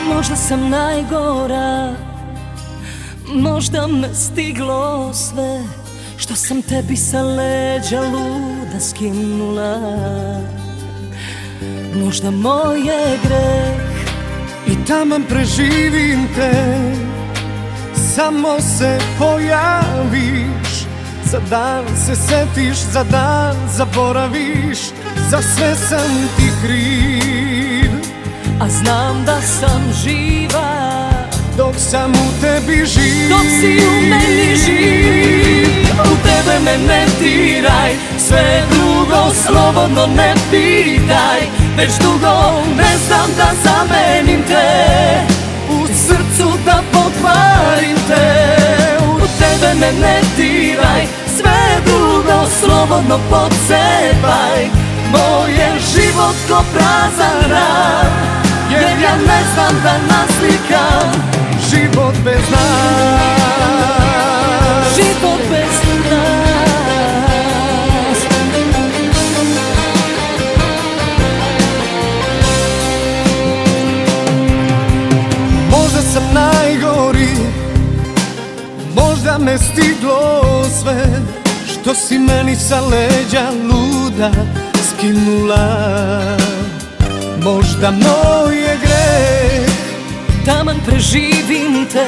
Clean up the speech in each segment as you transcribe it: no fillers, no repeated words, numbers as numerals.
Možda sam najgora, možda me stiglo sve što sam tebi sa leđa luda skinula. Možda moj je greh i taman preživim te, samo se pojaviš, za dan se setiš, za dan zaboraviš, za sve sam ti kriv. A znam da sam živa dok sam u tebi živ, dok si u meni živ. U tebe me ne diraj, sve drugo slobodno ne pitaj. Već dugo ne znam da zamenim te, u srcu da pokvarim te. U tebe me ne diraj, sve drugo slobodno pocepaj. Moj je život ko prazan rad, jer ja ne znam da naslikam život bez nas. Život bez nas. Možda sam najgori, možda me stiglo sve što si meni sa leđa luda skinula. Možda moj je greh, taman preživim te,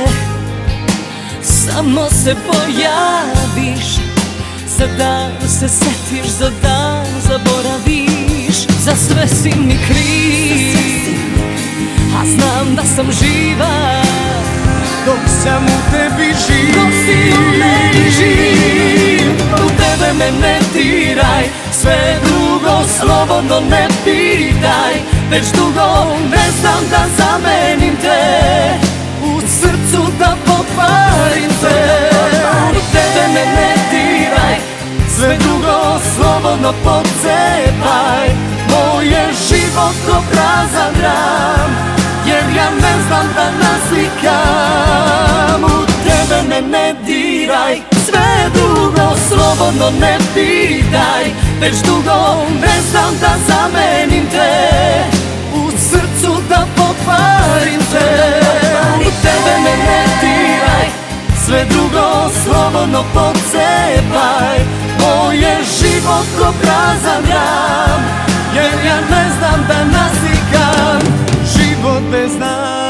samo se pojaviš, za dan se setiš, za dan zaboraviš. Za sve si mi kriv, a znam da sam živa dok sam u tebi živ, dok si u meni živ. U tebe me ne diraj, sve drugo slobodno ne pitaj. Već dugo ne znam da zamenim te, u srcu da pokvarim te. U tebe me ne diraj, sve drugo slobodno pocepaj. Moj je život ko prazan ram, jer ja ne znam da naslikam. U tebe me ne diraj, sve drugo slobodno ne pitaj. Već dugo ne znam da zamenim te, u srcu da pokvarim te. U tebe me ne diraj, sve drugo slobodno pocepaj. Moj je život ko prazan ram, jer ja ne znam da naslikam život bez nas.